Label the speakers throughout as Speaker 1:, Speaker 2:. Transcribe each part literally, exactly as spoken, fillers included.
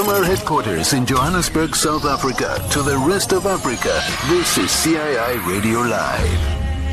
Speaker 1: From our headquarters in Johannesburg, South Africa, to the rest of Africa, this is C I I Radio Live.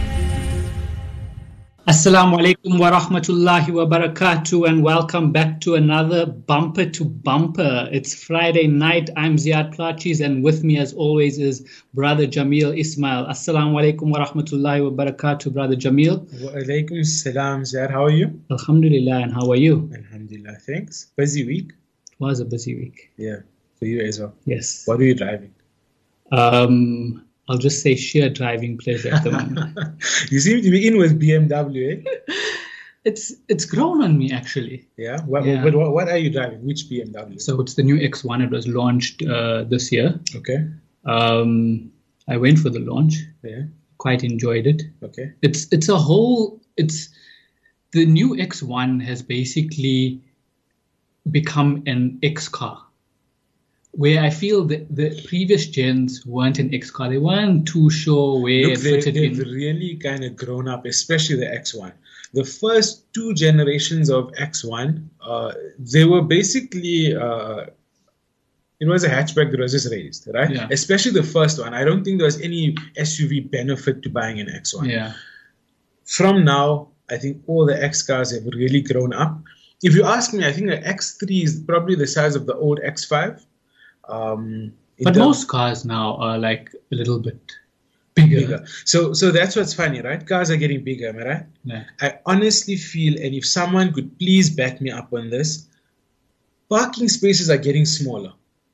Speaker 2: Assalamu alaikum wa rahmatullahi wa barakatuh, and welcome back to another Bumper to Bumper. It's Friday night. I'm Ziad Plachis, and with me as always is Brother Jamil Ismail. Assalamu alaikum wa rahmatullahi wa barakatuh, Brother Jamil.
Speaker 3: Wa alaikum salam, Ziad. How are you?
Speaker 2: Alhamdulillah, and how are you?
Speaker 3: Alhamdulillah, thanks. Busy week?
Speaker 2: It was a busy week.
Speaker 3: Yeah, for you as well.
Speaker 2: Yes.
Speaker 3: What are you driving?
Speaker 2: Um... I'll just say sheer driving pleasure at the moment.
Speaker 3: You seem to be in with B M W, eh?
Speaker 2: It's it's grown on me, actually.
Speaker 3: Yeah? What,
Speaker 2: yeah.
Speaker 3: What, what, what are you driving? Which B M W?
Speaker 2: So it's the new X one. It was launched uh, this year.
Speaker 3: Okay.
Speaker 2: Um, I went for the launch.
Speaker 3: Yeah.
Speaker 2: Quite enjoyed it.
Speaker 3: Okay.
Speaker 2: It's it's a whole... It's the new X one has basically become an X car, where I feel that the previous gens weren't an X car. They weren't too sure where
Speaker 3: Look,
Speaker 2: it
Speaker 3: they,
Speaker 2: fitted
Speaker 3: they've
Speaker 2: in.
Speaker 3: really kind of grown up, especially the X one. The first two generations of X one, uh, they were basically, uh, it was a hatchback that was just raised, right?
Speaker 2: Yeah.
Speaker 3: Especially the first one. I don't think there was any S U V benefit to buying an X one.
Speaker 2: Yeah.
Speaker 3: From now, I think all the X cars have really grown up. If you ask me, I think the X three is probably the size of the old X five. Um,
Speaker 2: but most cars now are like a little bit bigger.
Speaker 3: bigger. So, so that's what's funny, right? Cars are getting bigger, am I right?
Speaker 2: Yeah.
Speaker 3: I honestly feel, and if someone could please back me up on this, parking spaces are getting smaller.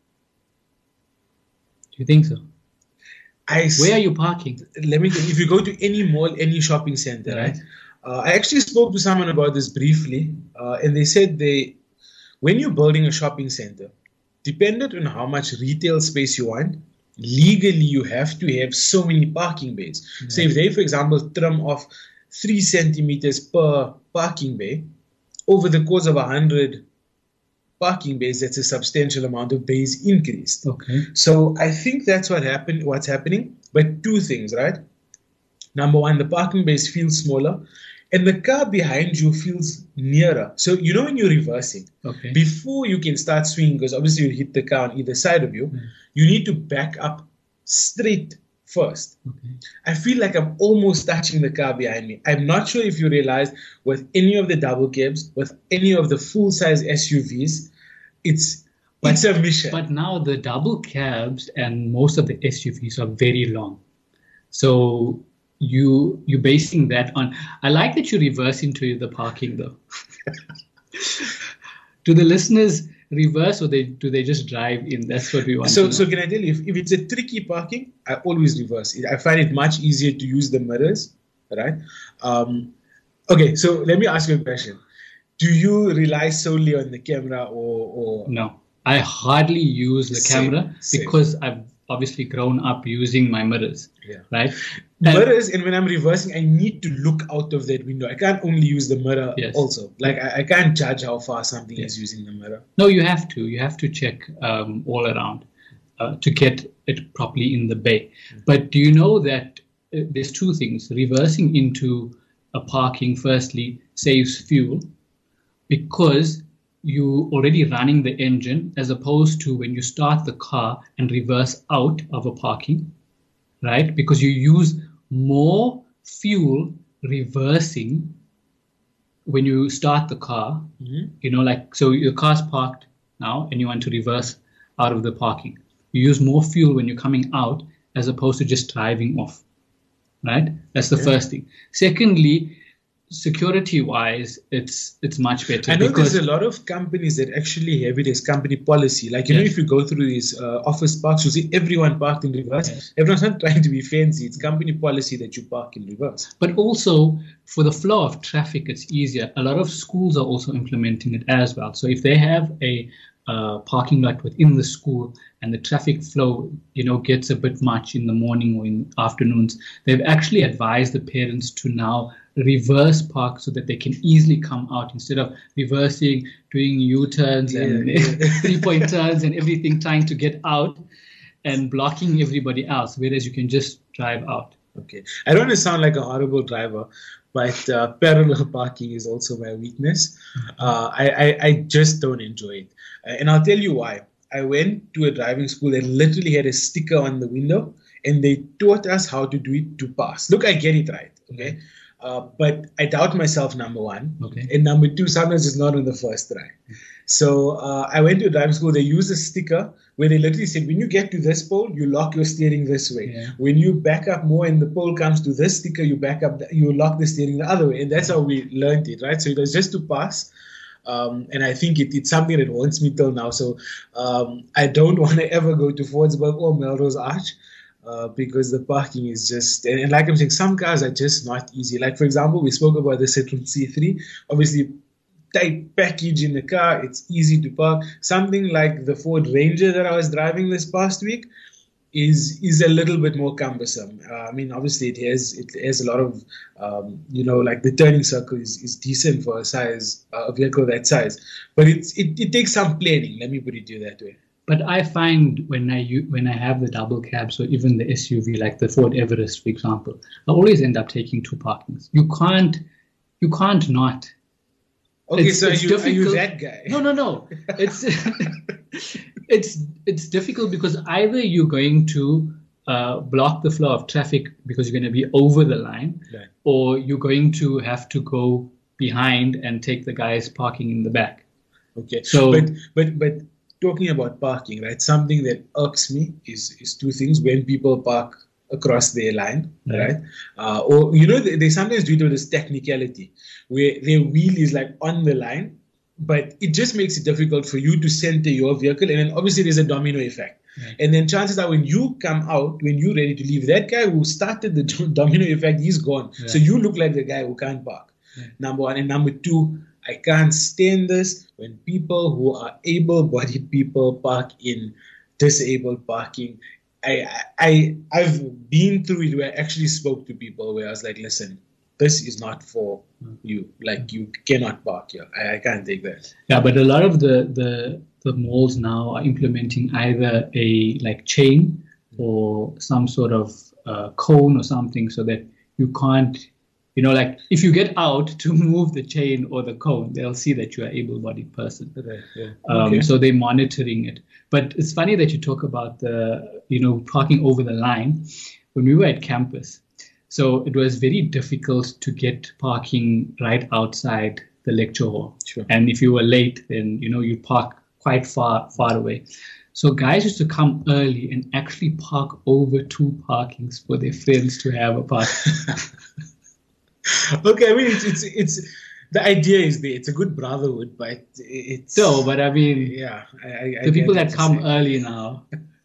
Speaker 2: Do you think so?
Speaker 3: I
Speaker 2: Where are you parking?
Speaker 3: Let me. If you go to any mall, any shopping center, right? Uh, I actually spoke to someone about this briefly, uh, and they said they, when you're building a shopping center, dependent on how much retail space you want, legally you have to have so many parking bays. Yeah. So if they, for example, trim off three centimeters per parking bay, over the course of a hundred parking bays, that's a substantial amount of bays increased.
Speaker 2: Okay.
Speaker 3: So I think that's what happened. What's happening? But two things, right? Number one, the parking bays feel smaller, and the car behind you feels nearer. So, you know, when you're reversing,
Speaker 2: okay,
Speaker 3: before you can start swinging, because obviously you hit the car on either side of you, mm. you need to back up straight first.
Speaker 2: Okay.
Speaker 3: I feel like I'm almost touching the car behind me. I'm not sure if you realize with any of the double cabs, with any of the full-size S U Vs, it's, but, it's a mission.
Speaker 2: But now the double cabs and most of the S U Vs are very long. So You you're basing that on. I like that you reverse into the parking though. Do the listeners reverse, or they do they just drive in? That's what we want.
Speaker 3: So
Speaker 2: to know.
Speaker 3: so can I tell you, if, if it's a tricky parking, I always reverse. I find it much easier to use the mirrors, right? Um, okay, so let me ask you a question. Do you rely solely on the camera, or, or...
Speaker 2: No? I hardly use the
Speaker 3: Same,
Speaker 2: camera
Speaker 3: same.
Speaker 2: because I've obviously grown up using my mirrors.
Speaker 3: Yeah.
Speaker 2: Right.
Speaker 3: Mirrors, and when I'm reversing, I need to look out of that window. I can't only use the mirror.
Speaker 2: Yes.
Speaker 3: Also. Like I, I can't judge how far something
Speaker 2: yes.
Speaker 3: is using the mirror.
Speaker 2: No, you have to. You have to check um, all around uh, to get it properly in the bay. Mm-hmm. But do you know that uh, there's two things. Reversing into a parking, firstly, saves fuel because you already running the engine, as opposed to when you start the car and reverse out of a parking, right? Because you use more fuel reversing when you start the car.
Speaker 3: Mm-hmm.
Speaker 2: You know, like, so your car's parked now and you want to reverse out of the parking. You use more fuel when you're coming out as opposed to just driving off, right? That's the yeah. first thing. Secondly, security-wise, it's it's much better.
Speaker 3: I know
Speaker 2: because
Speaker 3: there's a lot of companies that actually have it as company policy. Like, you yes. know, if you go through these uh, office parks, you see everyone parked in reverse. Yes. Everyone's not trying to be fancy. It's company policy that you park in reverse.
Speaker 2: But also, for the flow of traffic, it's easier. A lot of schools are also implementing it as well. So if they have a uh, parking lot within the school and the traffic flow, you know, gets a bit much in the morning or in afternoons, they've actually advised the parents to now reverse park so that they can easily come out instead of reversing, doing U-turns yeah, and yeah. three-point turns and everything, trying to get out and blocking everybody else, whereas you can just drive out.
Speaker 3: Okay. I don't want to sound like a horrible driver, but uh, parallel parking is also my weakness. Uh, I, I, I just don't enjoy it. Uh, and I'll tell you why. I went to a driving school that literally had a sticker on the window, and they taught us how to do it to pass. Look, I get it right, okay? Uh, but I doubt myself, number one.
Speaker 2: Okay.
Speaker 3: And number two, sometimes it's not on the first try. So uh, I went to a driving school. They used a sticker where they literally said, when you get to this pole, you lock your steering this way.
Speaker 2: Yeah.
Speaker 3: When you back up more and the pole comes to this sticker, you back up, the, you lock the steering the other way. And that's how we learned it, right? So it was just to pass. Um, and I think it, it's something that haunts me till now. So um, I don't want to ever go to Fordsburg or Melrose Arch. Uh, because the parking is just, and, and like I'm saying, some cars are just not easy. Like, for example, we spoke about the Citroen C three. Obviously, tight package in the car, it's easy to park. Something like the Ford Ranger that I was driving this past week is is a little bit more cumbersome. Uh, I mean, obviously, it has it has a lot of, um, you know, like the turning circle is, is decent for a size, uh, a vehicle that size. But it's it, it takes some planning, let me put it to you that way.
Speaker 2: But I find when I u- when I have the double cabs or even the S U V, like the Ford Everest, for example, I always end up taking two parkings. You can't, you can't not.
Speaker 3: Okay,
Speaker 2: It's-
Speaker 3: so
Speaker 2: it's
Speaker 3: you, are you
Speaker 2: difficult.
Speaker 3: that guy?
Speaker 2: No, no, no. It's it's it's difficult because either you're going to uh, block the flow of traffic because you're going to be over the line,
Speaker 3: Right.
Speaker 2: or you're going to have to go behind and take the guys parking in the back.
Speaker 3: Okay.
Speaker 2: So-
Speaker 3: but but but talking about parking, right? Something that irks me is is two things: when people park across their line,
Speaker 2: Right.
Speaker 3: right? Uh, or you know, they, they sometimes do it with this technicality where their wheel is like on the line, but it just makes it difficult for you to center your vehicle, and then obviously there's a domino effect.
Speaker 2: Right.
Speaker 3: And then chances are when you come out, when you're ready to leave, that guy who started the domino effect, he's gone.
Speaker 2: Yeah.
Speaker 3: So you look like the guy who can't park.
Speaker 2: Right.
Speaker 3: Number one. And number two, I can't stand this when people who are able-bodied people park in disabled parking. I, I, I've been through it where I actually spoke to people where I was like, listen, this is not for you. Like, you cannot park here. I, I can't take that.
Speaker 2: Yeah, but a lot of the, the the malls now are implementing either a like chain or some sort of uh, cone or something so that you can't, you know, like if you get out to move the chain or the cone, they'll see that you're an able-bodied person.
Speaker 3: Right, yeah.
Speaker 2: Um,
Speaker 3: Okay.
Speaker 2: So they're monitoring it. But it's funny that you talk about the, you know, parking over the line. When we were at campus, so it was very difficult to get parking right outside the lecture hall.
Speaker 3: Sure.
Speaker 2: And if you were late, then, you know, you park quite far, far away. So guys used to come early and actually park over two parkings for their friends to have a park.
Speaker 3: Okay, I mean, it's, it's, it's, the idea is there. It's a good brotherhood, but it's...
Speaker 2: So, but I mean,
Speaker 3: Yeah. I, I, I
Speaker 2: the people
Speaker 3: get
Speaker 2: that
Speaker 3: what
Speaker 2: come
Speaker 3: you're saying.
Speaker 2: early now.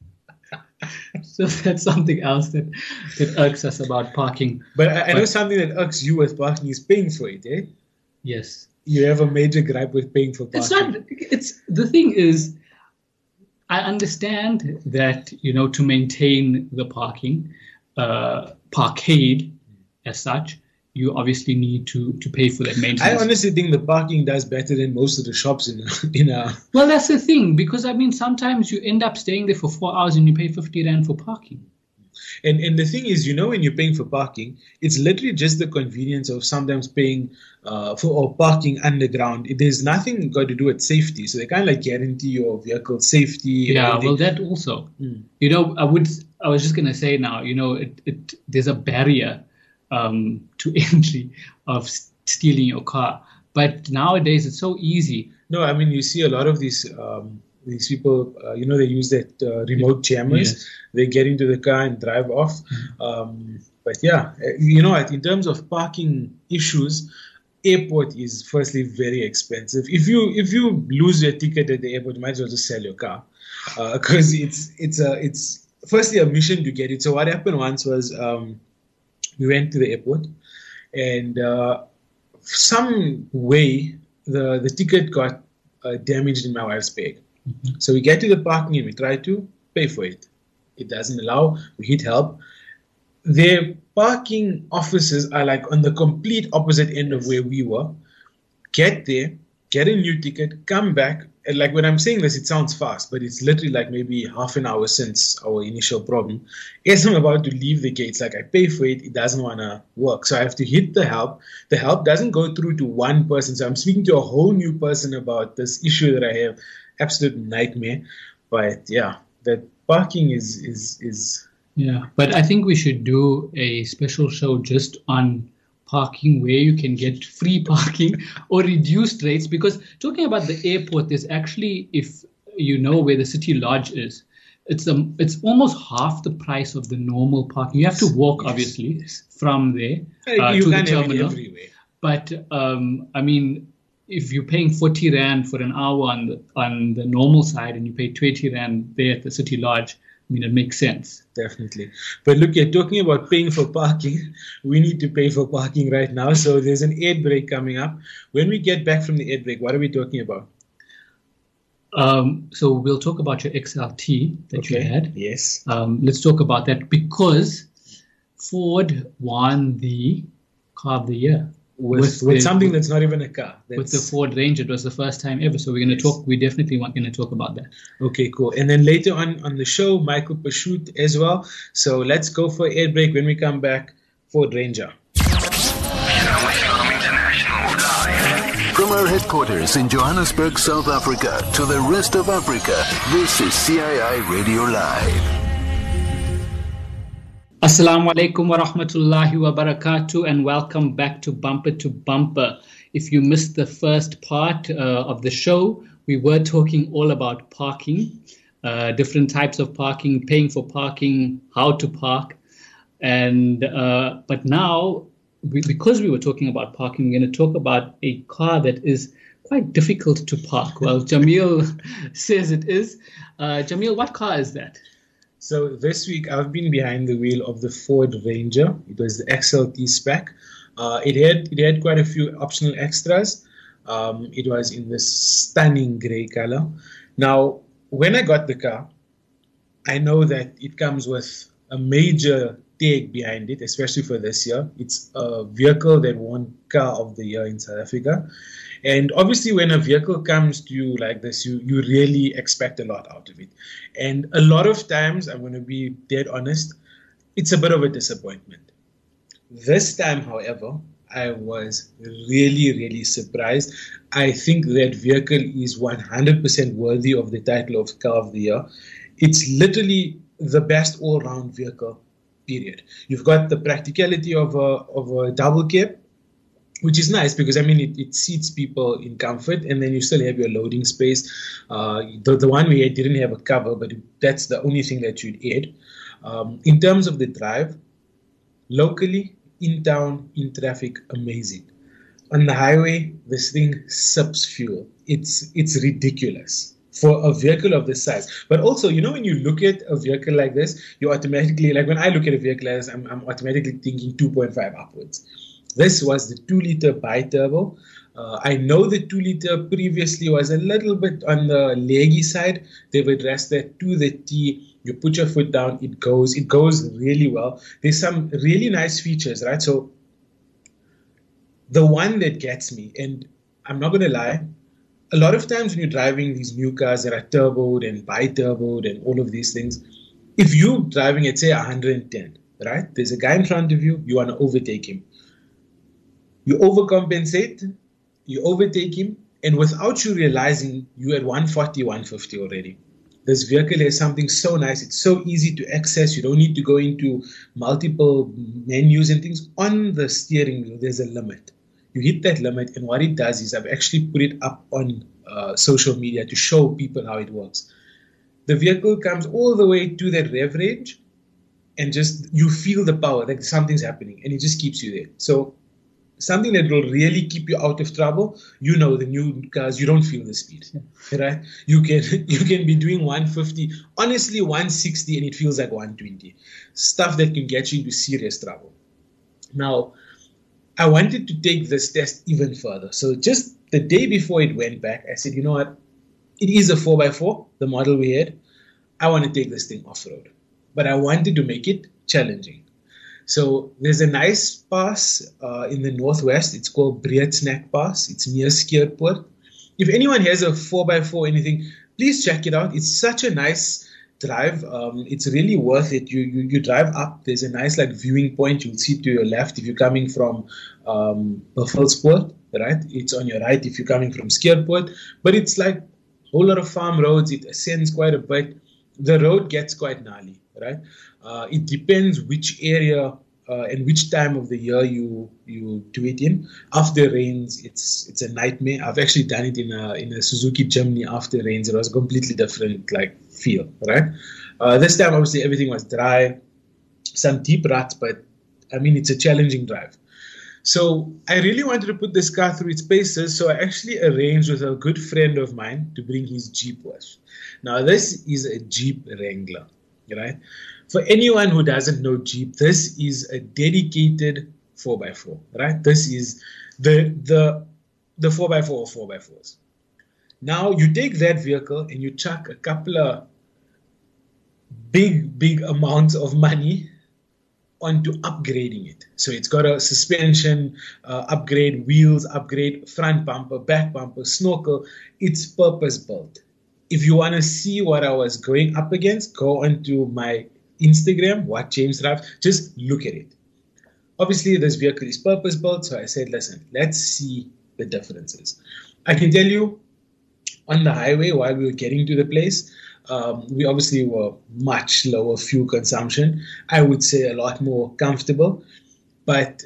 Speaker 2: So that's something else that, that irks us about parking.
Speaker 3: But I, I know
Speaker 2: But-
Speaker 3: something that irks you with parking is paying for it, eh?
Speaker 2: Yes.
Speaker 3: You have a major gripe with paying for parking.
Speaker 2: It's not, it's, the thing is, I understand that, you know, to maintain the parking, uh, parkade as such, you obviously need to, to pay for that maintenance.
Speaker 3: I honestly think the parking does better than most of the shops in in a.
Speaker 2: Well, that's the thing, because I mean, sometimes you end up staying there for four hours and you pay fifty rand for parking.
Speaker 3: And and the thing is, you know, when you're paying for parking, it's literally just the convenience of sometimes paying uh, for or parking underground. There's nothing got to do with safety, so they kind of like guarantee your vehicle safety. and
Speaker 2: Yeah,
Speaker 3: everything.
Speaker 2: well, that also.
Speaker 3: Mm.
Speaker 2: You know, I would. I was just gonna say now. You know, it, it there's a barrier um, to entry of s- stealing your car, but nowadays it's so easy.
Speaker 3: No, I mean, you see a lot of these um, these people, uh, you know, they use that uh, remote jammers.
Speaker 2: Yes.
Speaker 3: They get into the car and drive off. Um, but yeah, uh, you know, in terms of parking issues, airport is firstly very expensive. If you if you lose your ticket at the airport, you might as well just sell your car because uh, it's it's a it's firstly a mission to get it. So what happened once was um, we went to the airport and uh, some way the the ticket got uh, damaged in my wife's bag.
Speaker 2: Mm-hmm.
Speaker 3: So we get to the parking and we try to pay for it. It doesn't allow. We hit help. Their parking offices are like on the complete opposite end of where we were. Get there, get a new ticket, come back. And like when I'm saying this, it sounds fast, but it's literally like maybe half an hour since our initial problem. As I'm about to leave the gates, like I pay for it, it doesn't want to work. So I have to hit the help. The help doesn't go through to one person. So I'm speaking to a whole new person about this issue that I have. Absolute nightmare. But yeah, that parking is is is.
Speaker 2: Yeah, but I think we should do a special show just on parking, where you can get free parking or reduced rates. Because talking about the airport, there's actually, if you know where the City Lodge is, it's um, it's almost half the price of the normal parking. You have to walk, yes, obviously, yes, from there uh,
Speaker 3: you
Speaker 2: to the
Speaker 3: can
Speaker 2: terminal.
Speaker 3: Everywhere.
Speaker 2: But um, I mean, if you're paying forty rand for an hour on the on the normal side, and you pay twenty rand there at the City Lodge, I mean, it makes sense.
Speaker 3: Definitely. But look, you're talking about paying for parking. We need to pay for parking right now. So there's an ad break coming up. When we get back from the ad break, what are we talking about?
Speaker 2: Um, so we'll talk about your X L T that
Speaker 3: okay.
Speaker 2: you had.
Speaker 3: Yes.
Speaker 2: Um, let's talk about that, because Ford won the Car of the Year.
Speaker 3: With, with, with the, something that's not even a car. That's...
Speaker 2: With the Ford Ranger. It was the first time ever. So we're going to yes. talk, we definitely want going to talk about that.
Speaker 3: Okay, cool. And then later on on the show, Michael Pashut as well. So let's go for air break. When we come back, Ford Ranger.
Speaker 1: From our headquarters in Johannesburg, South Africa, to the rest of Africa, this is C I I Radio Live.
Speaker 2: Assalamu alaikum wa rahmatullahi wa barakatuh, and welcome back to Bumper to Bumper. If you missed the first part uh, of the show, we were talking all about parking, uh, different types of parking, paying for parking, how to park. And uh, but now, we, because we were talking about parking, we're going to talk about a car that is quite difficult to park. Well, Jamil says it is. Uh, Jamil, what car is that?
Speaker 3: So this week I've been behind the wheel of the Ford Ranger. It was the X L T spec. Uh, it had it had quite a few optional extras. Um, it was in this stunning grey color. Now, when I got the car, I know that it comes with a major tag behind it, especially for this year. It's a vehicle that won Car of the Year in South Africa. And obviously, when a vehicle comes to you like this, you, you really expect a lot out of it. And a lot of times, I'm going to be dead honest, it's a bit of a disappointment. This time, however, I was really, really surprised. I think that vehicle is one hundred percent worthy of the title of Car of the Year. It's literally the best all-round vehicle, period. You've got the practicality of a, of a double cab, which is nice because, I mean, it, it seats people in comfort, and then you still have your loading space. Uh, the, the one we had didn't have a cover, but that's the only thing that you'd add. Um, in terms of the drive, locally, in town, in traffic, amazing. On the highway, this thing sips fuel. It's it's ridiculous for a vehicle of this size. But also, you know, when you look at a vehicle like this, you automatically, like when I look at a vehicle like this, I'm, I'm automatically thinking two point five upwards. This was the two liter bi-turbo. Uh, I know the two liter previously was a little bit on the leggy side. They've addressed that to the T. You put your foot down, it goes. It goes really well. There's some really nice features, right? So the one that gets me, and I'm not going to lie, a lot of times when you're driving these new cars that are turboed and bi-turboed and all of these things, if you're driving at, say, one hundred ten, right? There's a guy in front of you, you want to overtake him. You overcompensate, you overtake him, and without you realizing, you're at one forty, one fifty already. This vehicle has something so nice. It's so easy to access. You don't need to go into multiple menus and things. On the steering wheel, there's a limit. You hit that limit, and what it does is I've actually put it up on uh, social media to show people how it works. The vehicle comes all the way to that rev range, and just you feel the power, like something's happening, and it just keeps you there. So something that will really keep you out of trouble, you know, the new cars, you don't feel the speed, right? You can you can be doing one fifty, honestly one sixty, and it feels like one twenty. Stuff that can get you into serious trouble. Now, I wanted to take this test even further. So just the day before it went back, I said, you know what? It is a four by four, the model we had. I want to take this thing off-road. But I wanted to make it challenging. So there's a nice pass uh, in the northwest. It's called Breedsnack Pass. It's near Skeerpoort. If anyone has a four by four or anything, please check it out. It's such a nice drive. Um, it's really worth it. You, you you drive up. There's a nice like viewing point. You'll see to your left if you're coming from um, Buffelspoort, right? It's on your right if you're coming from Skeerpoort. But it's like whole lot of farm roads. It ascends quite a bit. The road gets quite gnarly, right? Uh, it depends which area uh, and which time of the year you you do it in. After rains, it's it's a nightmare. I've actually done it in a in a Suzuki Jimny after rains. It was a completely different like feel, right? Uh, this time, obviously, everything was dry, some deep ruts, but I mean, it's a challenging drive. So I really wanted to put this car through its paces, so I actually arranged with a good friend of mine to bring his Jeep with. Now, this is a Jeep Wrangler, right? For anyone who doesn't know Jeep, this is a dedicated four by four, right? This is the the the four by four or four by fours. Now, you take that vehicle and you chuck a couple of big, big amounts of money onto upgrading it. So it's got a suspension uh, upgrade, wheels upgrade, front bumper, back bumper, snorkel. It's purpose built. If you want to see what I was going up against, go onto my Instagram, What James Drives. Just look at it. Obviously, this vehicle is purpose built, so I said, listen, let's see the differences. I can tell you, on the highway while we were getting to the place, Um, we obviously were much lower fuel consumption. I would say a lot more comfortable. But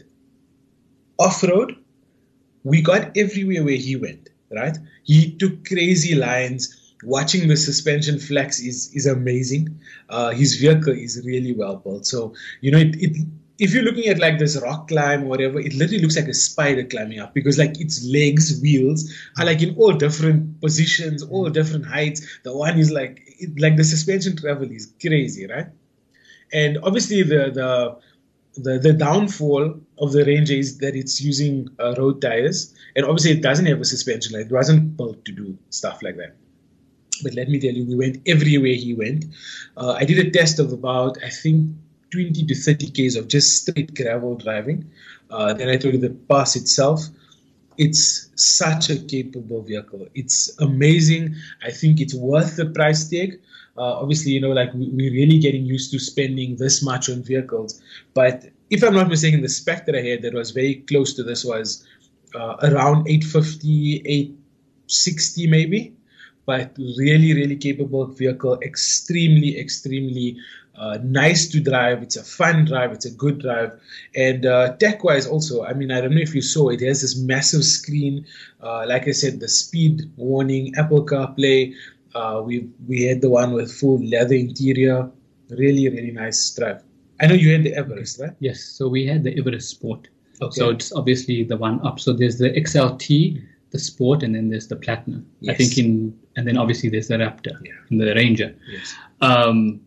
Speaker 3: off-road, we got everywhere where he went, right? He took crazy lines. Watching the suspension flex is, is amazing. Uh, his vehicle is really well built. So, you know, it, it if you're looking at like this rock climb or whatever, it literally looks like a spider climbing up because like its legs, wheels are like in all different positions, all different heights. The one is like, it, like the suspension travel is crazy, right? And obviously the, the, the, the downfall of the Ranger is that it's using uh, road tires. And obviously it doesn't have a suspension. Like, it wasn't built to do stuff like that. But let me tell you, we went everywhere he went. Uh, I did a test of about, I think, twenty to thirty Ks of just straight gravel driving. Uh, then I told you the pass itself. It's such a capable vehicle. It's amazing. I think it's worth the price tag. Uh, obviously, you know, like we, we're really getting used to spending this much on vehicles. But if I'm not mistaken, the spec that I had that was very close to this was uh, around eight fifty, eight sixty maybe. But really, really capable vehicle. Extremely, extremely Uh, nice to drive. It's a fun drive. It's a good drive. And uh, tech-wise also, I mean, I don't know if you saw, it has this massive screen. Uh, like I said, the speed warning, Apple CarPlay. Uh, we we had the one with full leather interior. Really, really nice drive. I know you had the Everest, right?
Speaker 2: Yes. So we had the Everest Sport.
Speaker 3: Okay.
Speaker 2: So it's obviously the one up. So there's the X L T, the Sport, and then there's the Platinum.
Speaker 3: Yes.
Speaker 2: I think in, and then obviously there's the Raptor
Speaker 3: Yeah.
Speaker 2: and the Ranger.
Speaker 3: Yes.
Speaker 2: Um,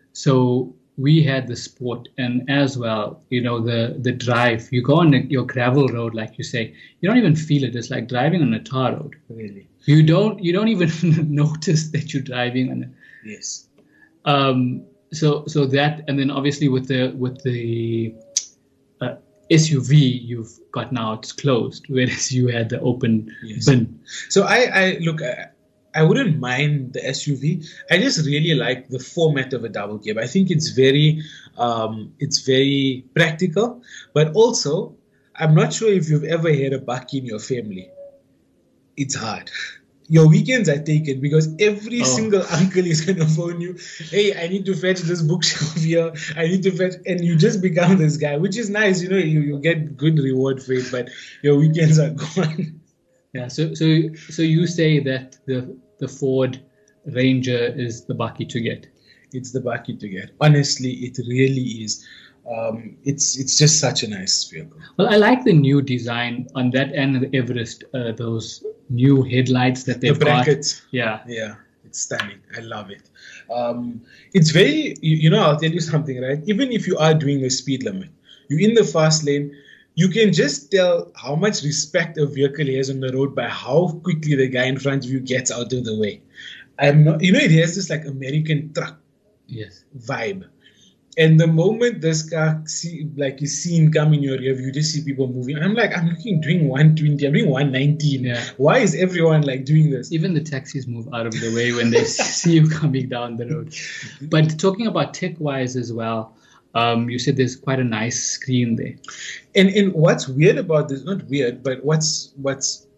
Speaker 2: So we had the Sport, and as well, you know, the, the drive. You go on your gravel road, like you say, you don't even feel it. It's like driving on a tar road.
Speaker 3: Really?
Speaker 2: You don't you don't even notice that you're driving on. A,
Speaker 3: Yes.
Speaker 2: um. So so that, and then obviously with the with the uh, S U V you've got now, it's closed, whereas you had the open
Speaker 3: Yes.
Speaker 2: bin.
Speaker 3: So I, I look, I, I wouldn't mind the S U V. I just really like the format of a double cab. I think it's very, um, it's very practical. But also, I'm not sure if you've ever had a bakkie in your family. It's hard. Your weekends are taken because every
Speaker 2: Oh.
Speaker 3: single uncle is going to phone you. Hey, I need to fetch this bookshelf here. I need to fetch, and you just become this guy, which is nice. You know, you, you get good reward for it, but your weekends are gone.
Speaker 2: Yeah. So so so you say that the the Ford Ranger is the bakkie to get.
Speaker 3: It's the bakkie to get. Honestly, it really is. Um, it's it's just such a nice vehicle.
Speaker 2: Well, I like the new design on that end of the Everest. Uh, those new headlights that they've
Speaker 3: The brackets.
Speaker 2: got. Yeah.
Speaker 3: Yeah, it's stunning. I love it. Um, it's very, you, you know, I'll tell you something, right? Even if you are doing the speed limit, you're in the fast lane, you can just tell how much respect a vehicle has on the road by how quickly the guy in front of you gets out of the way. I'm not, you know, it has this like American truck
Speaker 2: Yes.
Speaker 3: vibe. And the moment this car see, like is seen come in your rear view, you just see people moving. I'm like, I'm looking doing one twenty, I'm doing one nineteen.
Speaker 2: Yeah.
Speaker 3: Why is everyone like doing this?
Speaker 2: Even the taxis move out of the way when they see you coming down the road. But talking about tech-wise as well, um, you said there's quite a nice screen there.
Speaker 3: And and what's weird about this, not weird, but what's what's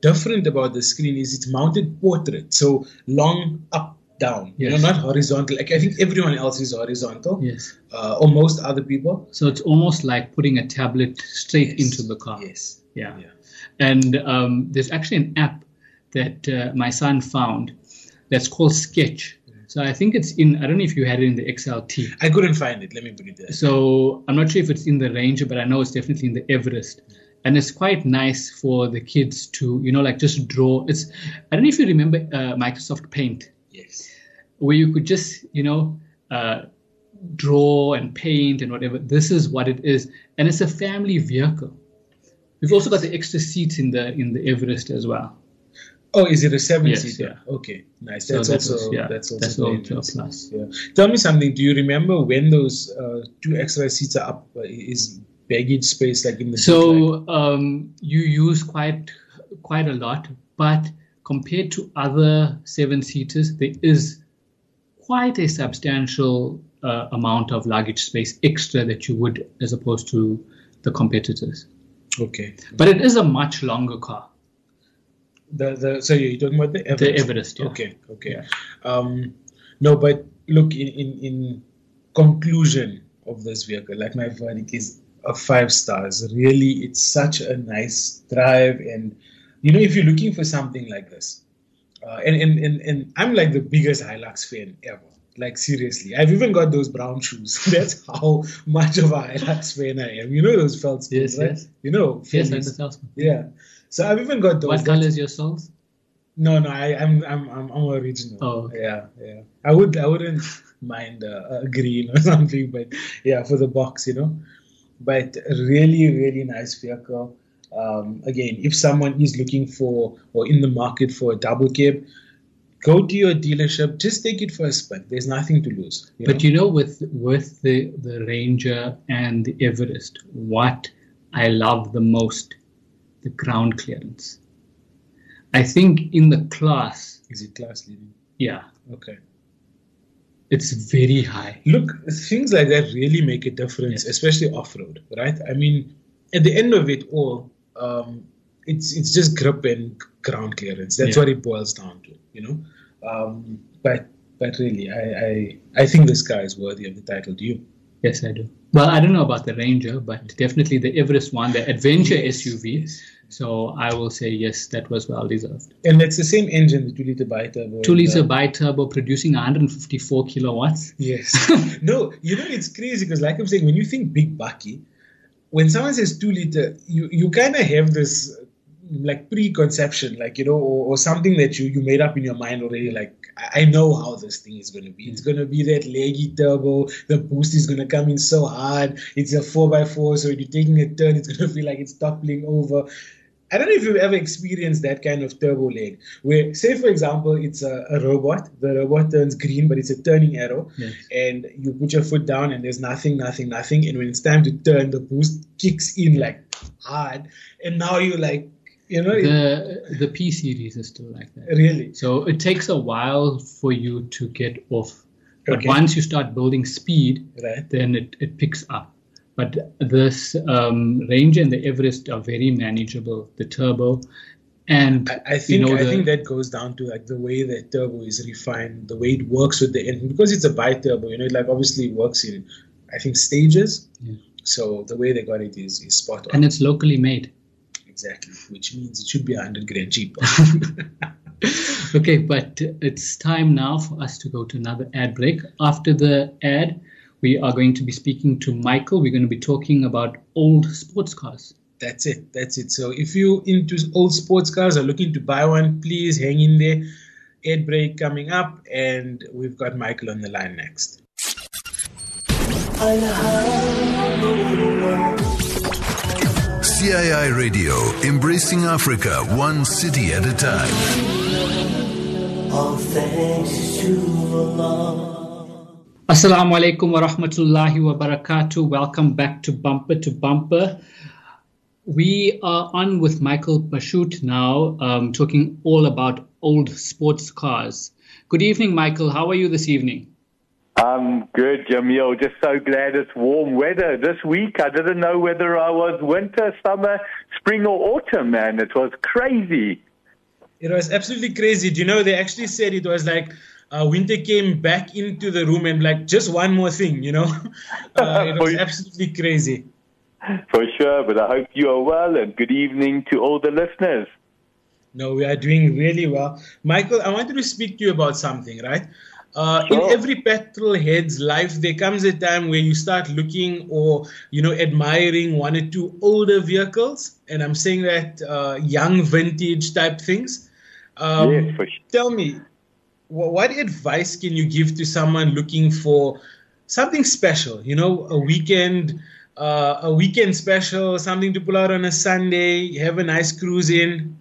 Speaker 3: different about the screen is it's mounted portrait, so long up, down,
Speaker 2: yes.
Speaker 3: you know, not horizontal. Like I think everyone else is horizontal,
Speaker 2: yes,
Speaker 3: uh, or most other people.
Speaker 2: So it's almost like putting a tablet straight
Speaker 3: yes.
Speaker 2: into the car.
Speaker 3: Yes,
Speaker 2: yeah,
Speaker 3: yeah.
Speaker 2: And um, there's actually an app that uh, my son found that's called Sketch. So I think it's in, I don't know if you had it in the X L T.
Speaker 3: I couldn't find it. Let me put it there.
Speaker 2: So I'm not sure if it's in the Ranger, but I know it's definitely in the Everest. And it's quite nice for the kids to, you know, like just draw. It's, I don't know if you remember uh, Microsoft Paint.
Speaker 3: Yes.
Speaker 2: Where you could just, you know, uh, draw and paint and whatever. This is what it is. And it's a family vehicle. We've also got the extra seats in the in the Everest as well.
Speaker 3: Oh, is it a seven-seater?
Speaker 2: Yes, yeah.
Speaker 3: Okay, nice. That's
Speaker 2: so that
Speaker 3: also
Speaker 2: was, yeah,
Speaker 3: that's also
Speaker 2: that's
Speaker 3: very
Speaker 2: also
Speaker 3: nice.
Speaker 2: a plus.
Speaker 3: Yeah. Tell me something. Do you remember when those uh, two extra seats are up? Uh, is baggage space like in the
Speaker 2: So um, you use quite quite a lot, but compared to other seven-seaters, there is quite a substantial uh, amount of luggage space extra that you would as opposed to the competitors.
Speaker 3: Okay,
Speaker 2: but it is a much longer car.
Speaker 3: The the so you're talking about the Everest?
Speaker 2: The Everest, yeah.
Speaker 3: Okay, okay.
Speaker 2: Yeah.
Speaker 3: Um, no, but look, in, in in conclusion of this vehicle, like my verdict is a five stars. Really, it's such a nice drive, and you know, if you're looking for something like this, uh, and, and and and I'm like the biggest Hilux fan ever. Like seriously, I've even got those brown shoes. That's how much of a Hilux fan I am. You know those felt
Speaker 2: yes,
Speaker 3: right?
Speaker 2: yes.
Speaker 3: You know,
Speaker 2: yes,
Speaker 3: Phillies.
Speaker 2: I'm the salesman.
Speaker 3: Yeah. So I've even got those.
Speaker 2: What color is your soles?
Speaker 3: No, no, I, I'm, I'm, I'm, I'm original.
Speaker 2: Oh, okay.
Speaker 3: yeah, yeah. I would, I wouldn't mind uh, a green or something, but yeah, for the box, you know. But really, really nice vehicle. Um, again, if someone is looking for or in the market for a double cab, go to your dealership. Just take it for a spin. There's nothing to lose. You
Speaker 2: but
Speaker 3: know?
Speaker 2: you know, with with the the Ranger and the Everest, what I love the most, the ground clearance. I think in the class.
Speaker 3: Is it class leading?
Speaker 2: Yeah.
Speaker 3: Okay.
Speaker 2: It's very high.
Speaker 3: Look, things like that really make a difference,
Speaker 2: yes.
Speaker 3: especially off-road, right? I mean, at the end of it all, um, it's it's just grip and ground clearance. That's
Speaker 2: yeah.
Speaker 3: what it boils down to, you know. Um, but but really, I, I I think this car is worthy of the title. Do you?
Speaker 2: Yes, I do. Well, I don't know about the Ranger, but definitely the Everest one, the Adventure
Speaker 3: yes.
Speaker 2: S U V.
Speaker 3: Yes.
Speaker 2: So I will say yes, that was well deserved.
Speaker 3: And it's the same engine, the two liter bi-turbo.
Speaker 2: Two liter bi-turbo producing one hundred fifty-four kilowatts.
Speaker 3: Yes. No, you know, it's crazy because like I'm saying, when you think big bucky, when someone says two liter, you, you kind of have this like preconception, like, you know, or, or something that you, you made up in your mind already. Like, I know how this thing is going to be. It's going to be that leggy turbo. The boost is going to come in so hard. It's a four by four. So if you're taking a turn, it's going to feel like it's toppling over. I don't know if you've ever experienced that kind of turbo lag where, say, for example, it's a, a robot. The robot turns green, but it's a turning arrow.
Speaker 2: Yes.
Speaker 3: And you put your foot down and there's nothing, nothing, nothing. And when it's time to turn, the boost kicks in like hard. And now you're like, you know.
Speaker 2: The, the P series is still like that.
Speaker 3: Really?
Speaker 2: So it takes a while for you to get off. But
Speaker 3: Okay.
Speaker 2: once you start building speed,
Speaker 3: Right.
Speaker 2: then it, it picks up. But this um, Ranger and the Everest are very manageable. The turbo, and
Speaker 3: I, I think
Speaker 2: you know,
Speaker 3: I
Speaker 2: the,
Speaker 3: think that goes down to like the way that turbo is refined, the way it works with the engine, because it's a bi-turbo. You know, it like obviously works in, I think, stages.
Speaker 2: Yeah.
Speaker 3: So the way they got it is, is spot on.
Speaker 2: and it's locally made.
Speaker 3: Exactly, which means it should be a hundred grand cheaper.
Speaker 2: Okay, but it's time now for us to go to another ad break. After the ad, we are going to be speaking to Michael. We're going to be talking about old sports cars.
Speaker 3: That's it. That's it. So if you're into old sports cars or looking to buy one, please hang in there. Ad break coming up, and we've got Michael on the line next.
Speaker 1: C I I Radio, embracing Africa one city at a time.
Speaker 4: All thanks to Allah.
Speaker 2: Assalamu alaikum wa rahmatullahi wa barakatuh. Welcome back to Bumper to Bumper. We are on with Michael Bashut now, um, talking all about old sports cars. Good evening, Michael. How are you this evening?
Speaker 5: I'm good, Jamil. Just so glad it's warm weather. This week, I didn't know whether I was winter, summer, spring, or autumn, man. It was crazy.
Speaker 3: It was absolutely crazy. Do you know, they actually said it was like uh, Winter came back into the room and like, just one more thing, you know. uh, it was absolutely crazy.
Speaker 5: For sure, but I hope you are well, and good evening to all the listeners.
Speaker 3: No, we are doing really well. Michael, I wanted to speak to you about something, right? Uh,
Speaker 5: Sure.
Speaker 3: In every petrol head's life, there comes a time where you start looking or, you know, admiring one or two older vehicles. And I'm saying that uh, young vintage type things. Um,
Speaker 5: Yes, for sure.
Speaker 3: Tell me, wh- what advice can you give to someone looking for something special? You know, a weekend, uh, a weekend special, something to pull out on a Sunday, have a nice cruise in.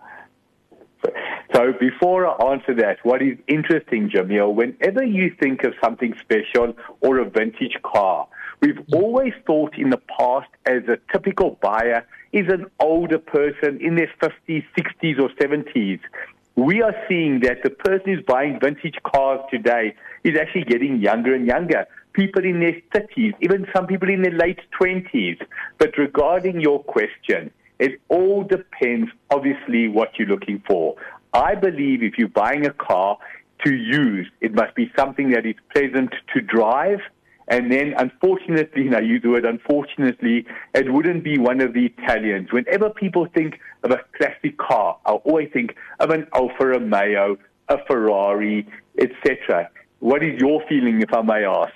Speaker 5: So before I answer that, what is interesting, Jamil, whenever you think of something special or a vintage car, we've always thought in the past as a typical buyer is an older person in their fifties, sixties or seventies. We are seeing that the person who's buying vintage cars today is actually getting younger and younger. People in their thirties, even some people in their late twenties. But regarding your question, it all depends, obviously, what you're looking for. I believe if you're buying a car to use, it must be something that is pleasant to drive. And then, unfortunately, and I use the word unfortunately, it wouldn't be one of the Italians. Whenever people think of a classic car, I always think of an Alfa Romeo, a Ferrari, et cetera. What is your feeling, if I may ask?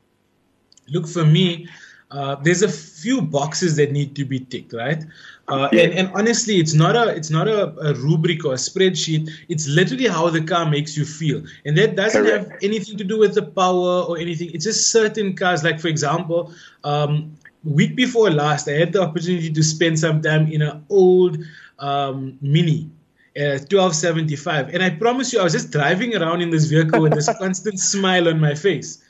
Speaker 3: Look, for me, uh, there's a few boxes that need to be ticked, right? Uh,
Speaker 5: Yes.
Speaker 3: and, and honestly, it's not a it's not a, a rubric or a spreadsheet. It's literally how the car makes you feel, and that doesn't
Speaker 5: Correct.
Speaker 3: have anything to do with the power or anything. It's just certain cars. Like for example, um, week before last, I had the opportunity to spend some time in an old um, Mini. Uh, twelve seventy-five, and I promise you, I was just driving around in this vehicle with this constant smile on my face.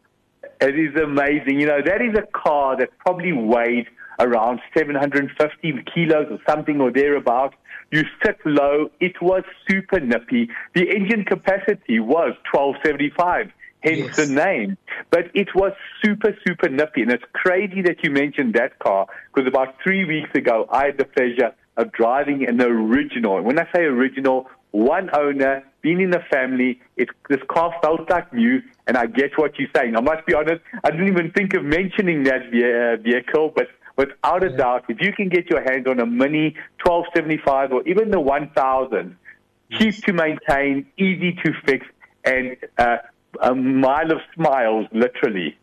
Speaker 5: It is amazing. You know, that is a car that probably weighed around seven hundred fifty kilos or something or thereabout. You sit low. It was super nippy. The engine capacity was twelve seventy-five, hence
Speaker 3: Yes.
Speaker 5: the name. But it was super, super nippy. And it's crazy that you mentioned that car, because about three weeks ago, I had the pleasure of driving an original. And when I say original, one owner, been in the family, it, this car felt like new, and I get what you're saying. I must be honest, I didn't even think of mentioning that ve- vehicle, but without a doubt, if you can get your hands on a Mini twelve seventy-five or even the one thousand, cheap to maintain, easy to fix, and uh, a mile of smiles, literally.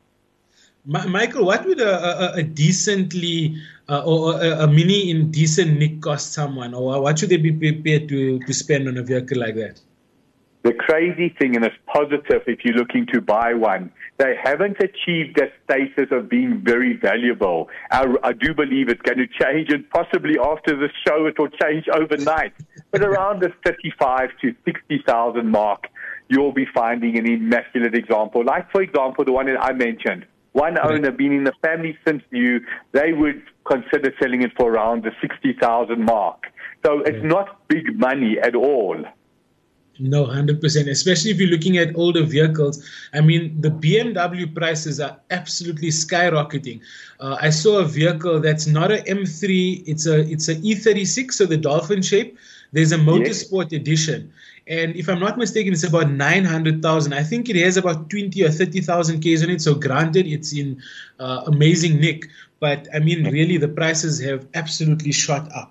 Speaker 3: Ma- Michael, what would a, a, a decently uh, or a, a Mini in decent nick cost someone, or what should they be prepared to, to spend on a vehicle like that?
Speaker 5: The crazy thing, and it's positive if you're looking to buy one, they haven't achieved that status of being very valuable. I, I do believe it's going to change, and possibly after the show it will change overnight. But around the thirty-five to sixty thousand mark, you'll be finding an immaculate example. Like, for example, the one that I mentioned. One owner been in the family since new, they would consider selling it for around the sixty thousand mark. So it's not big money at all.
Speaker 3: No, one hundred percent, especially if you're looking at older vehicles. I mean, the B M W prices are absolutely skyrocketing. Uh, I saw a vehicle that's not a M three, it's a it's a E thirty-six, so the dolphin shape. There's a Motorsport yes. edition. And if I'm not mistaken, it's about nine hundred thousand. I think it has about twenty or thirty thousand Ks on it. So granted, it's in uh, amazing nick. But I mean, really, the prices have absolutely shot up.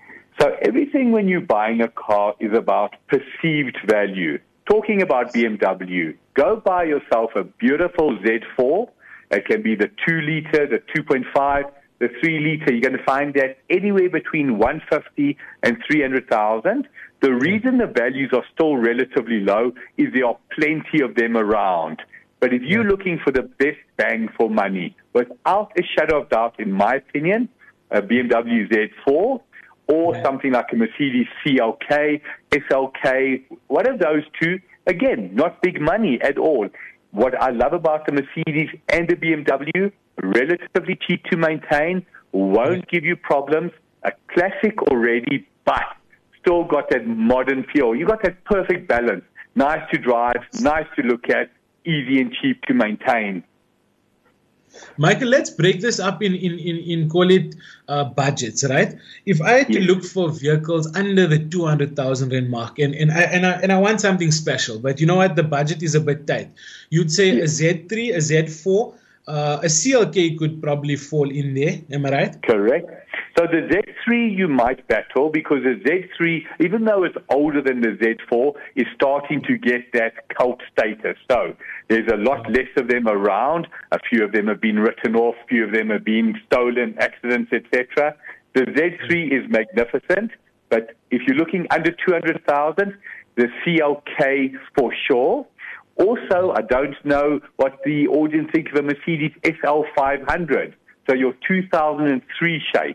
Speaker 5: So everything when you're buying a car is about perceived value. Talking about B M W, go buy yourself a beautiful Z four. It can be the two liter, the two point five, the three liter. You're going to find that anywhere between one hundred fifty and three hundred thousand. The reason the values are still relatively low is there are plenty of them around. But if you're looking for the best bang for money, without a shadow of doubt, in my opinion, a B M W Z four, or yeah. something like a Mercedes C L K, S L K, one of those two, again, not big money at all. What I love about the Mercedes and the B M W, relatively cheap to maintain, won't give you problems, a classic already, but still got that modern feel. You got that perfect balance. Nice to drive, nice to look at, easy and cheap to maintain.
Speaker 3: Michael, let's break this up in, in, in, in call it uh, budgets, right? If I had to
Speaker 5: Yes.
Speaker 3: look for vehicles under the two hundred thousand rand mark, and, and, I, and, I, and I want something special, but you know what? The budget is a bit tight. You'd say a Z three, a Z four, uh, a C L K could probably fall in there. Am I right?
Speaker 5: Correct. So the Z three you might battle because the Z three, even though it's older than the Z four, is starting to get that cult status. So there's a lot less of them around. A few of them have been written off. A few of them have been stolen, accidents, et cetera. The Z three is magnificent, but if you're looking under two hundred thousand, the C L K for sure. Also, I don't know what the audience think of a Mercedes S L five hundred. So your two thousand three shape.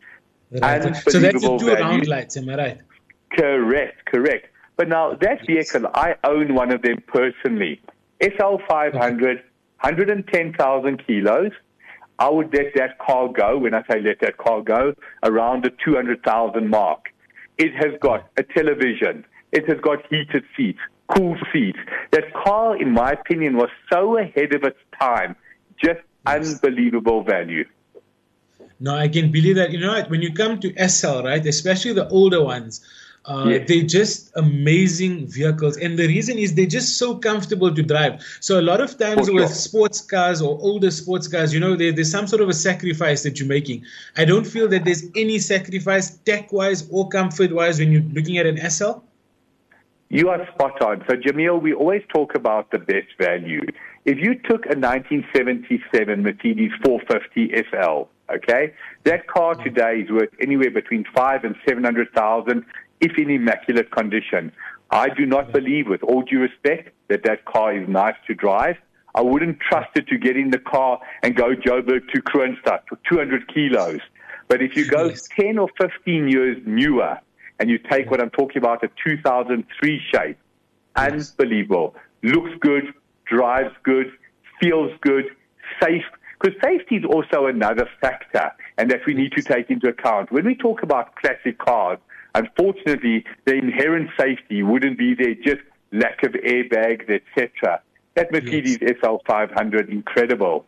Speaker 3: Right. So that's the
Speaker 5: Unbelievable
Speaker 3: two round
Speaker 5: value.
Speaker 3: lights, am I right?
Speaker 5: Correct, correct. But now that vehicle, I own one of them personally. S L five hundred, one hundred ten thousand kilos. I would let that car go, when I say let that car go, around the two hundred thousand mark. It has got a television. It has got heated seats, cool seats. That car, in my opinion, was so ahead of its time. Just unbelievable value.
Speaker 3: No, I can believe that. You know what? When you come to S L, right, especially the older ones, uh,
Speaker 5: Yes.
Speaker 3: they're just amazing vehicles. And the reason is they're just so comfortable to drive. So a lot of times
Speaker 5: For
Speaker 3: with
Speaker 5: sure.
Speaker 3: sports cars or older sports cars, you know, there, there's some sort of a sacrifice that you're making. I don't feel that there's any sacrifice tech-wise or comfort-wise when you're looking at an S L.
Speaker 5: You are spot on. So, Jamil, we always talk about the best value. If you took a nineteen seventy-seven Mercedes four fifty S L, okay, that car today is worth anywhere between five and seven hundred thousand, if in immaculate condition. I do not believe, with all due respect, that that car is nice to drive. I wouldn't trust it to get in the car and go Joburg to Kroonstad for two hundred kilos. But if you go
Speaker 3: Yes.
Speaker 5: ten or fifteen years newer, and you take what I'm talking about, a two thousand three shape, unbelievable. Looks good, drives good, feels good, safe. Because safety is also another factor, and that we need to take into account. When we talk about classic cars, unfortunately, the inherent safety wouldn't be there, just lack of airbags, et cetera. That Mercedes S L five hundred, incredible.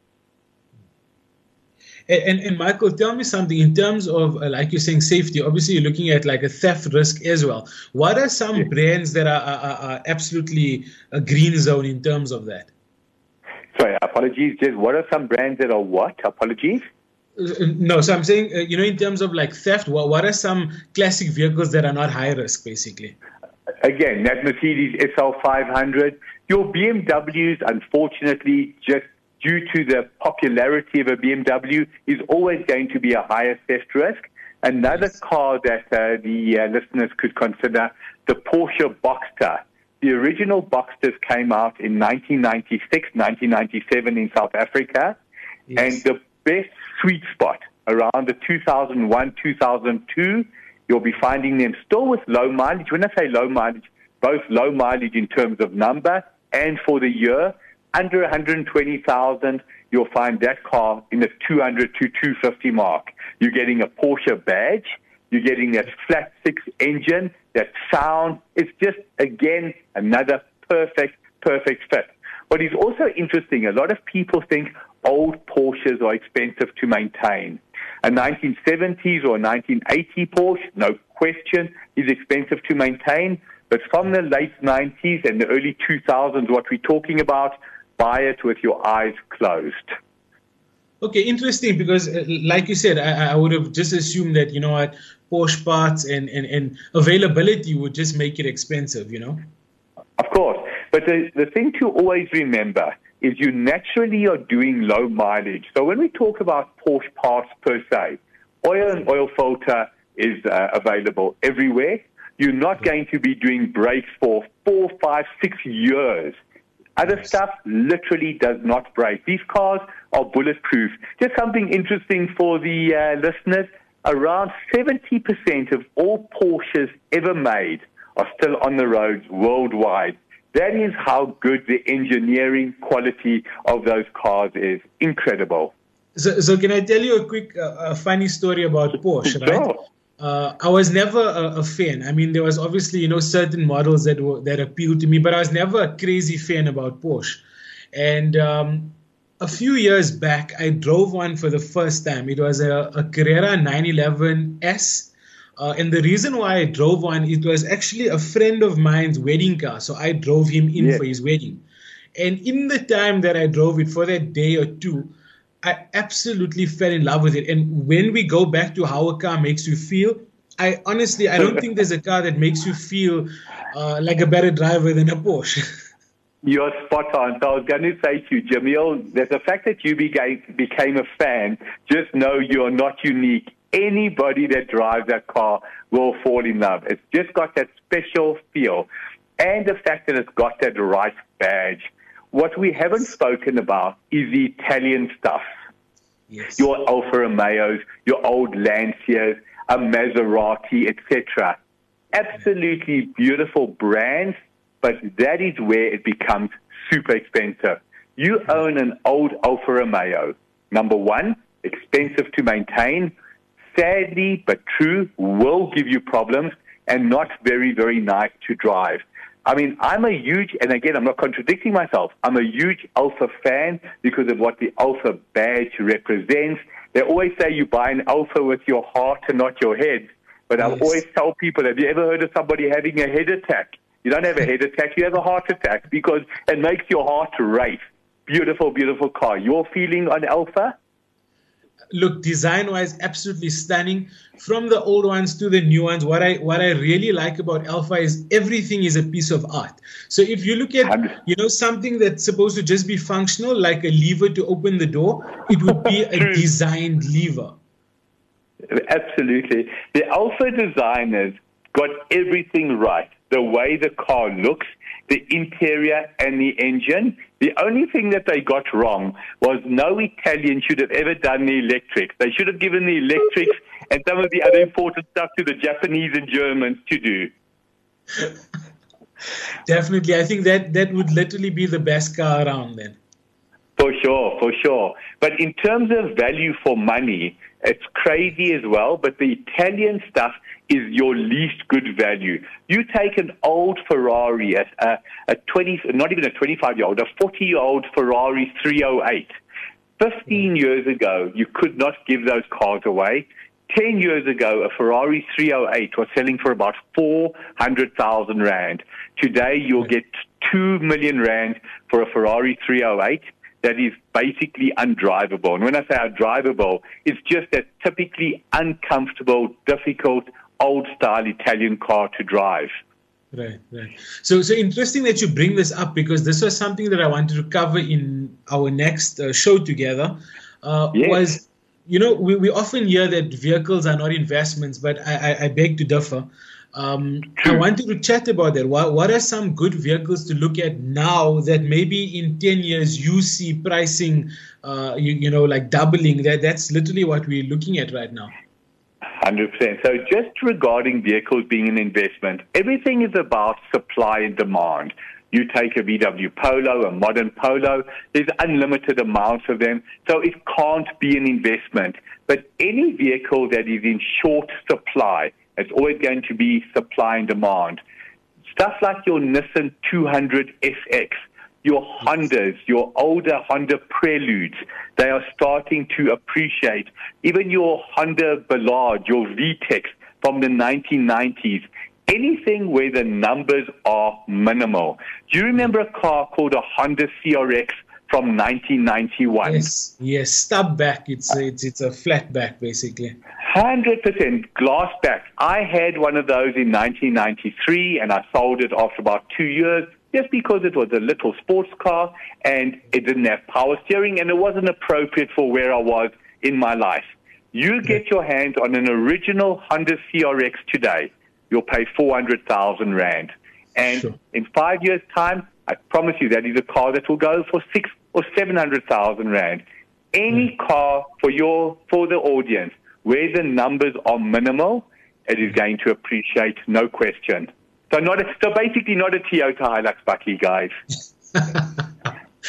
Speaker 3: And, and, and Michael, tell me something in terms of, uh, like you're saying, safety. Obviously, you're looking at like a theft risk as well. What are some
Speaker 5: Yeah.
Speaker 3: brands that are, are, are absolutely a green zone in terms of that?
Speaker 5: Sorry, apologies. Just what are some brands that are what? Apologies.
Speaker 3: Uh, No, so I'm saying, uh, you know, in terms of like theft, what, what are some classic vehicles that are not high risk, basically?
Speaker 5: Again, that Mercedes S L five hundred. Your B M Ws, unfortunately, just due to the popularity of a B M W, is always going to be a higher theft risk. Another car that uh, the uh, listeners could consider, the Porsche Boxster. The original Boxsters came out in nineteen ninety-six, nineteen ninety-seven in South Africa.
Speaker 3: Yes.
Speaker 5: And the best sweet spot around the two thousand one, two thousand two, you'll be finding them still with low mileage. When I say low mileage, both low mileage in terms of number and for the year, under one hundred twenty thousand, you'll find that car in the two hundred to two fifty mark. You're getting a Porsche badge. You're getting that flat six engine, that sound. It's just, again, another perfect, perfect fit. What is also interesting, a lot of people think old Porsches are expensive to maintain. A nineteen seventies or a nineteen eighty Porsche, no question, is expensive to maintain. But from the late nineties and the early two thousands, what we're talking about, buy it with your eyes closed.
Speaker 3: Okay, interesting, because uh, like you said, I, I would have just assumed that, you know what, Porsche parts and, and, and availability would just make it expensive, you know?
Speaker 5: Of course. But the, the thing to always remember is you naturally are doing low mileage. So when we talk about Porsche parts per se, oil and oil filter is uh, available everywhere. You're not going to be doing brakes for four, five, six years. Other stuff literally does not break. These cars are bulletproof. Just something interesting for the uh, listeners, around seventy percent of all Porsches ever made are still on the roads worldwide. That is how good the engineering quality of those cars is. Incredible.
Speaker 3: So, so can I tell you a quick, uh, a funny story about Porsche, right?
Speaker 5: Sure.
Speaker 3: Uh, I was never a, a fan. I mean, there was obviously, you know, certain models that were, that appealed to me, but I was never a crazy fan about Porsche. And um, a few years back, I drove one for the first time. It was a, a Carrera nine eleven S. Uh, and the reason why I drove one, it was actually a friend of mine's wedding car. So I drove him in
Speaker 5: Yes.
Speaker 3: for his wedding. And in the time that I drove it for that day or two, I absolutely fell in love with it. And when we go back to how a car makes you feel, I honestly, I don't think there's a car that makes you feel uh, like a better driver than a Porsche.
Speaker 5: You're spot on. So I was going to say to you, Jamil, that the fact that you became, became a fan, just know you're not unique. Anybody that drives that car will fall in love. It's just got that special feel. And the fact that it's got that right badge. What we haven't spoken about is the Italian stuff.
Speaker 3: Yes.
Speaker 5: Your Alfa Romeos, your old Lancias, a Maserati, et cetera. Absolutely beautiful brands, but that is where it becomes super expensive. You own an old Alfa Romeo. Number one, expensive to maintain. Sadly, but true, will give you problems and not very, very nice to drive. I mean, I'm a huge, and again, I'm not contradicting myself, I'm a huge Alfa fan because of what the Alfa badge represents. They always say you buy an Alfa with your heart and not your head. But I
Speaker 3: Yes.
Speaker 5: always tell people, have you ever heard of somebody having a head attack? You don't have a head attack, you have a heart attack because it makes your heart race. Beautiful, beautiful car. Your feeling on Alfa?
Speaker 3: Look, design-wise, absolutely stunning. From the old ones to the new ones, what I what I really like about Alfa is everything is a piece of art. So if you look at, you know, something that's supposed to just be functional, like a lever to open the door, it would be a
Speaker 5: True.
Speaker 3: designed lever.
Speaker 5: Absolutely. The Alfa designers got everything right. The way the car looks, the interior and the engine. The only thing that they got wrong was no Italian should have ever done the electrics. They should have given the electrics and some of the other important stuff to the Japanese and Germans to do.
Speaker 3: Definitely. I think that that would literally be the best car around then.
Speaker 5: For sure, for sure. But in terms of value for money, it's crazy as well, but the Italian stuff is your least good value. You take an old Ferrari, a, a, a twenty, not even a twenty-five-year-old, a forty-year-old Ferrari three oh eight. Fifteen years ago, you could not give those cars away. Ten years ago, a Ferrari three oh eight was selling for about four hundred thousand rand. Today, you'll get two million rand for a Ferrari three oh eight. That is basically undrivable. And when I say undrivable, it's just a typically uncomfortable, difficult, old-style Italian car to drive.
Speaker 3: Right, right. So, so interesting that you bring this up because this was something that I wanted to cover in our next uh, show together. Uh,
Speaker 5: Yes.
Speaker 3: Was, you know, we, we often hear that vehicles are not investments, but I, I, I beg to differ. Um, I wanted to chat about that. What, what are some good vehicles to look at now that maybe in ten years you see pricing, uh, you, you know, like doubling? That That's literally what we're looking at right now.
Speaker 5: one hundred percent. So just regarding vehicles being an investment, everything is about supply and demand. You take a V W Polo, a modern Polo, there's unlimited amounts of them, so it can't be an investment. But any vehicle that is in short supply, it's always going to be supply and demand. Stuff like your Nissan two hundred S X, your Hondas, your older Honda Preludes, they are starting to appreciate. Even your Honda Ballard, your V-Tex from the nineteen nineties, anything where the numbers are minimal. Do you remember a car called a Honda C R X from nineteen ninety-one?
Speaker 3: Yes, yes, stub back. It's a, it's it's a flat back basically.
Speaker 5: one hundred percent glass back. I had one of those in nineteen ninety-three and I sold it after about two years just because it was a little sports car and it didn't have power steering and it wasn't appropriate for where I was in my life. You get your hands on an original Honda C R X today, you'll pay four hundred thousand rand. And
Speaker 3: Sure.
Speaker 5: in five years' time, I promise you that is a car that will go for six or seven hundred thousand rand. Any mm. car for your for the audience where the numbers are minimal, it is going to appreciate, no question. So not a, so basically not a Toyota Hilux, Buckley, guys.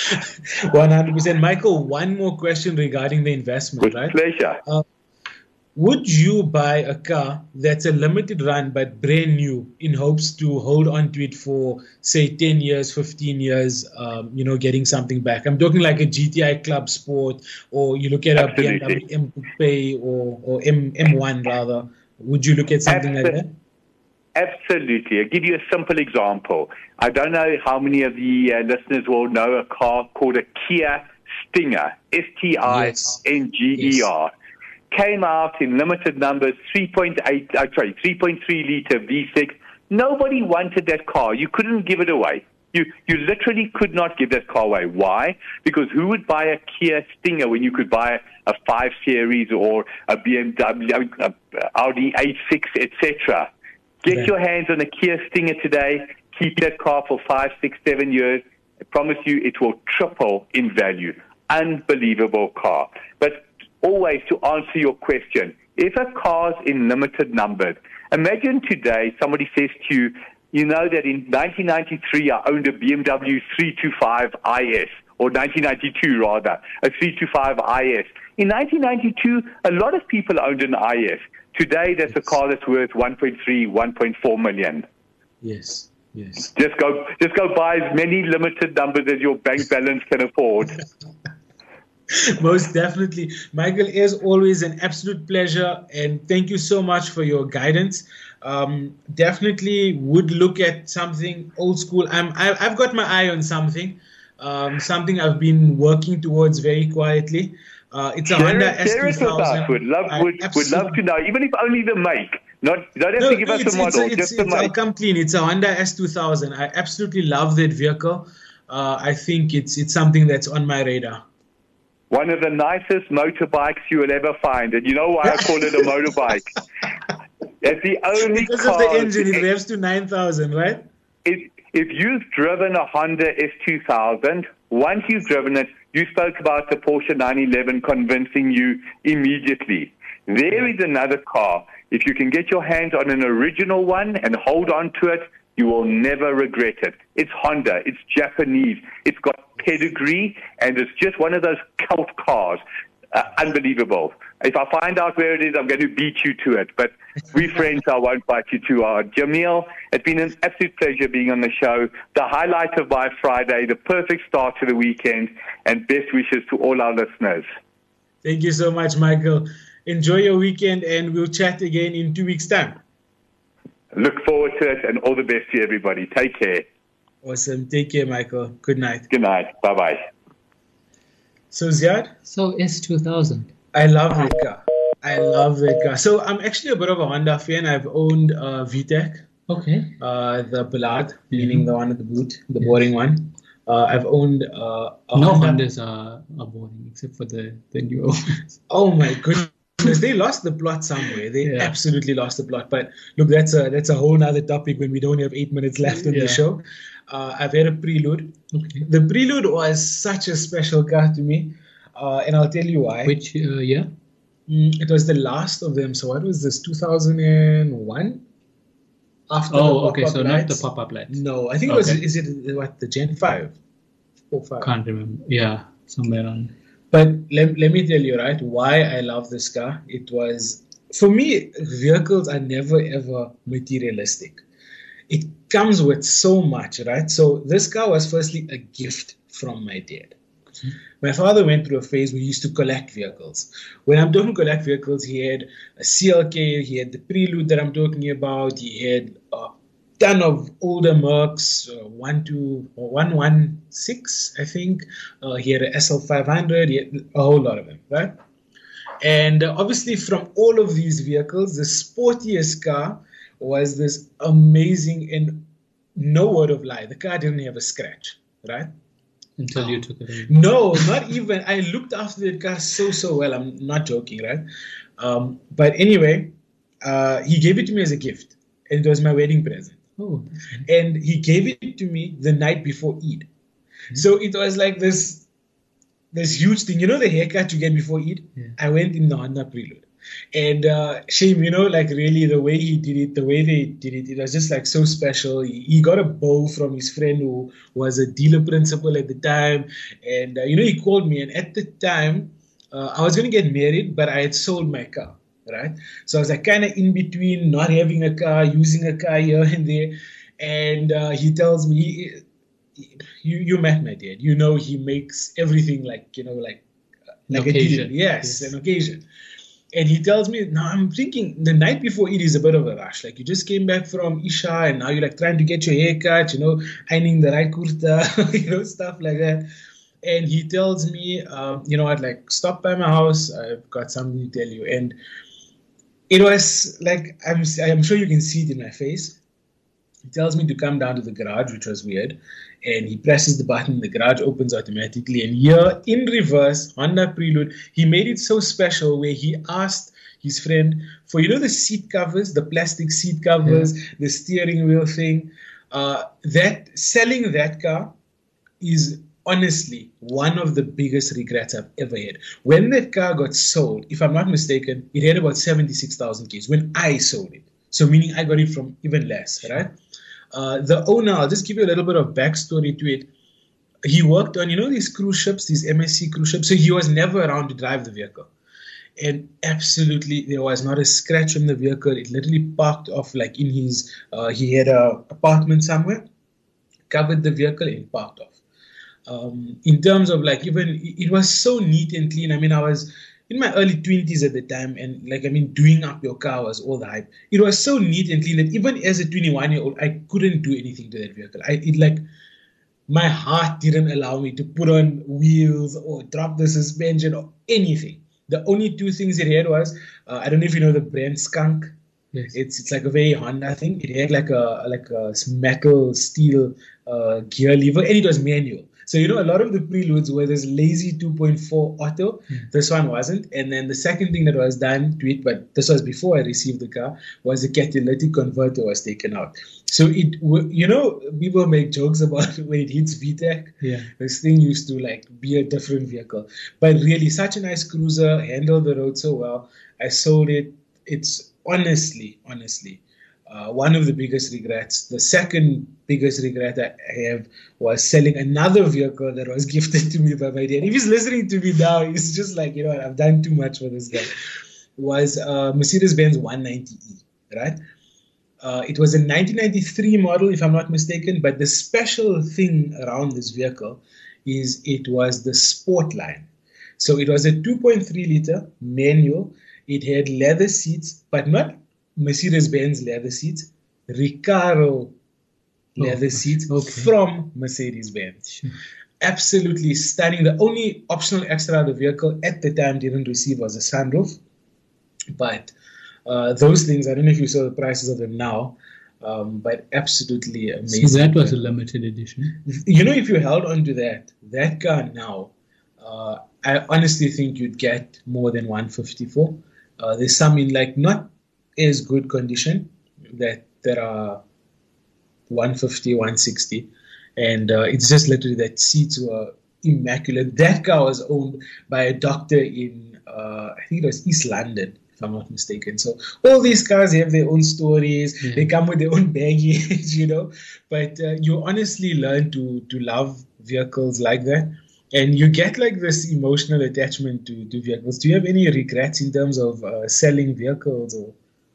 Speaker 3: one hundred percent. Michael, one more question regarding the investment,
Speaker 5: With
Speaker 3: right?
Speaker 5: pleasure.
Speaker 3: Uh, would you buy a car that's a limited run but brand new in hopes to hold on to it for, say, ten years, fifteen years, um, you know, getting something back? I'm talking like a G T I Club Sport, or you look at a B M W M Coupe or, or M, M1 rather. Would you look at something Absolutely. like that?
Speaker 5: Absolutely. I'll give you a simple example. I don't know how many of the uh, listeners will know a car called a Kia Stinger, S T I N G E R. Yes. Came out in limited numbers, three point eight, uh, sorry, three point three litre V six. Nobody wanted that car. You couldn't give it away. You you literally could not give that car away. Why? Because who would buy a Kia Stinger when you could buy a five Series or a B M W, a Audi A six, et cetera? Get yeah. your hands on a Kia Stinger today. Keep that car for five, six, seven years. I promise you it will triple in value. Unbelievable car. But always to answer your question, if a car's in limited numbers, imagine today somebody says to you, you know that in nineteen ninety-three I owned a B M W three twenty-five I S, or nineteen ninety-two rather, a three twenty-five I S. In nineteen ninety-two, a lot of people owned an I S. Today, that's a car that's worth one point three, one point four million.
Speaker 3: Yes, yes.
Speaker 5: Just go, just go buy as many limited numbers as your bank balance can afford.
Speaker 3: Most definitely. Michael, as always, an absolute pleasure, and thank you so much for your guidance. Um, definitely would look at something old school. I'm, I, I've got my eye on something, um, something I've been working towards very quietly. Uh, it's a
Speaker 5: share
Speaker 3: Honda
Speaker 5: it,
Speaker 3: S two thousand.
Speaker 5: Would love, would, would love to know, even if only the make. Not, you don't have no, to give us the model,
Speaker 3: it's,
Speaker 5: just
Speaker 3: it's,
Speaker 5: the make.
Speaker 3: I'll come clean. It's a Honda S two thousand. I absolutely love that vehicle. Uh, I think it's it's something that's on my radar.
Speaker 5: One of the nicest motorbikes you will ever find. And you know why I call it a motorbike? It's the only
Speaker 3: because
Speaker 5: car...
Speaker 3: Because of the engine, it revs to nine thousand, right?
Speaker 5: If, if you've driven a Honda S two thousand, once you've driven it, you spoke about the Porsche nine eleven convincing you immediately. There is another car. If you can get your hands on an original one and hold on to it, you will never regret it. It's Honda. It's Japanese. It's got pedigree, and it's just one of those cult cars. Uh, unbelievable. If I find out where it is, I'm going to beat you to it. But we friends, I won't bite you too hard. Jamil, it's been an absolute pleasure being on the show. The highlight of my Friday, the perfect start to the weekend, and best wishes to all our listeners.
Speaker 3: Thank you so much, Michael. Enjoy your weekend, and we'll chat again in two weeks' time.
Speaker 5: Look forward to it, and all the best to everybody. Take care.
Speaker 3: Awesome. Take care, Michael. Good night.
Speaker 5: Good night. Bye-bye.
Speaker 3: So, Ziad?
Speaker 2: So, S two thousand.
Speaker 3: I love that car. I love that car. So, I'm actually a bit of a Honda fan. I've owned uh, V TEC.
Speaker 2: Okay.
Speaker 3: Uh, the Ballade, mm-hmm. meaning the one at the boot, the yeah. boring one. Uh, I've owned uh, a
Speaker 2: No
Speaker 3: Honda.
Speaker 2: Hondas are, are boring, except for the, the newer ones.
Speaker 3: Oh, my goodness. They lost the plot somewhere. They yeah. absolutely lost the plot. But look, that's a that's a whole nother topic when we don't have eight minutes left on yeah. the show. Uh, I've had a Prelude. Okay. The Prelude was such a special car to me, uh, and I'll tell you why.
Speaker 2: Which uh, year?
Speaker 3: Mm, it was the last of them. So what was this? two thousand one. After
Speaker 2: oh, okay. So lights. Not the pop-up lights.
Speaker 3: No, I think it was. Okay. Is it what the Gen five? Four, five.
Speaker 2: Can't remember. Yeah, somewhere on.
Speaker 3: But let, let me tell you, right, why I love this car. It was, for me, vehicles are never, ever materialistic. It comes with so much, right? So this car was firstly a gift from my dad. Mm-hmm. My father went through a phase where he used to collect vehicles. When I'm talking collect vehicles, he had a C L K, he had the Prelude that I'm talking about, he had a ton of older Mercs, uh, one two or one one six, I think. Uh, he had an S L five hundred, he had a whole lot of them, right? And uh, obviously, from all of these vehicles, the sportiest car was this amazing, and no word of lie, the car didn't have a scratch, right?
Speaker 2: Until you took it away.
Speaker 3: No, not even. I looked after that car so, so well. I'm not joking, right? Um, but anyway, uh, he gave it to me as a gift, and it was my wedding present.
Speaker 2: Oh.
Speaker 3: And he gave it to me the night before Eid. Mm-hmm. So it was like this this huge thing. You know the haircut you get before Eid? Yeah. I went in the Honda Prelude. And uh, shame, you know, like really the way he did it, the way they did it, it was just like so special. He, he got a bow from his friend who was a dealer principal at the time. And, uh, you know, he called me. And at the time, uh, I was going to get married, but I had sold my car, right? So I was like kind of in between not having a car, using a car here and there. And uh, he tells me, he, you you met my dad. You know he makes everything like, you know, like, like
Speaker 2: An occasion.
Speaker 3: a deal. Yes, yes, an occasion. And he tells me, now I'm thinking the night before it is a bit of a rush. Like you just came back from Isha and now you're like trying to get your hair cut, you know, ironing the right kurta, you know, stuff like that. And he tells me, um, you know what, like stop by my house. I've got something to tell you. And it was like, I'm, I'm sure you can see it in my face. He tells me to come down to the garage, which was weird. And he presses the button, the garage opens automatically. And here, in reverse, Honda Prelude, he made it so special where he asked his friend for, you know, the seat covers, the plastic seat covers, yeah. the steering wheel thing. Uh, that selling that car is honestly one of the biggest regrets I've ever had. When that car got sold, if I'm not mistaken, it had about seventy-six thousand Ks when I sold it. So meaning I got it from even less, right? Uh, the owner, I'll just give you a little bit of backstory to it. He worked on, you know, these cruise ships, these M S C cruise ships. So he was never around to drive the vehicle. And absolutely, there was not a scratch on the vehicle. It literally parked off like in his, uh, he had a apartment somewhere, covered the vehicle and parked off. Um, in terms of like even, it was so neat and clean. I mean, I was in my early twenties at the time, and like, I mean, doing up your car was all the hype. It was so neat and clean that even as a twenty-one-year-old, I couldn't do anything to that vehicle. I, it like, my heart didn't allow me to put on wheels or drop the suspension or anything. The only two things it had was, uh, I don't know if you know the brand Skunk.
Speaker 2: Yes.
Speaker 3: It's it's like a very Honda thing. It had like a like a metal steel uh, gear lever, and it was manual. So, you know, a lot of the Preludes were this lazy two point four auto. Mm. This one wasn't. And then the second thing that was done to it, but this was before I received the car, was the catalytic converter was taken out. So, it, you know, people make jokes about when it hits V TEC.
Speaker 2: Yeah.
Speaker 3: This thing used to, like, be a different vehicle. But really, such a nice cruiser, handled the road so well. I sold it. It's honestly, honestly, Uh, one of the biggest regrets. The second biggest regret I have was selling another vehicle that was gifted to me by my dad. If he's listening to me now, he's just like, you know what, I've done too much for this guy. Was uh, Mercedes-Benz one ninety E, right? Uh, it was a nineteen ninety-three model, if I'm not mistaken, but the special thing around this vehicle is it was the Sport line. So it was a two point three liter manual. It had leather seats, but not Mercedes-Benz leather seats, Recaro leather oh, seats okay. from Mercedes-Benz. Sure. Absolutely stunning. The only optional extra of the vehicle at the time didn't receive was a sunroof. But uh, those things, I don't know if you saw the prices of them now, um, but absolutely amazing.
Speaker 2: So that was a limited edition.
Speaker 3: You know, if you held on to that, that car now, uh, I honestly think you'd get more than one fifty-four. Uh, there's some in like not is good condition that there are one fifty, one sixty, and uh, it's just literally that seats were immaculate. That car was owned by a doctor in uh, I think it was East London, if I'm not mistaken. So all these cars have their own stories. Yeah. They come with their own baggage, you know. But uh, you honestly learn to to love vehicles like that. And you get like this emotional attachment to, to vehicles. Do you have any regrets in terms of uh, selling vehicles? Or?